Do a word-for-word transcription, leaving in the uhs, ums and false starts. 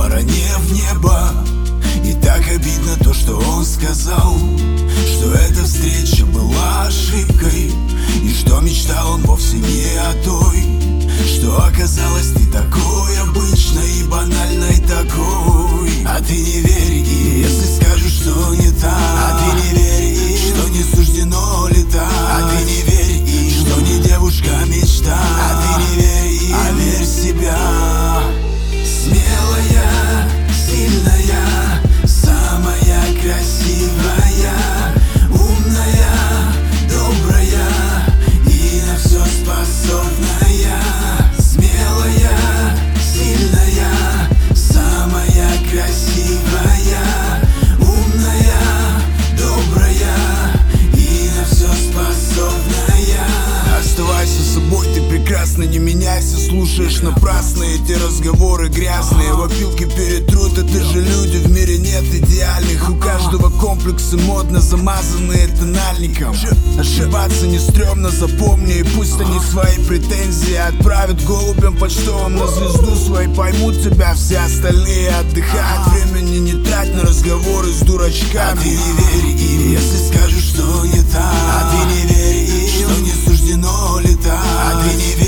поронив небо. И так обидно то, что он сказал, что эта встреча была ошибкой, и что мечтал он вовсе не о той, что оказалось ты такой обычной и банальной такой. А ты не верь, и если скажешь, что не так, а ты не верь, и что не суждено летать, а ты не верь, и что не девушка мечта, а ты не верь, и а верь в себя. Смелая, сильная, самая красивая, умная, добрая и на все способная. Смелая, сильная, самая красивая, умная, добрая и на все способная. Оставайся собой, ты прекрасна, не меняйся. Слушаешь напрасно эти разговоры грязные. В опилке перетрут, это же люди, в мире нет идеальных. У каждого комплексы модно замазанные тональником. Ошибаться не стрёмно, запомни. И пусть они свои претензии отправят голубям почтовым на звезду свою. Поймут тебя все остальные, отдыхают. Времени не трать на разговоры с дурачками. А ты не верь им, если скажешь, что не так. А ты не верь им, что не суждено летать. А ты не верь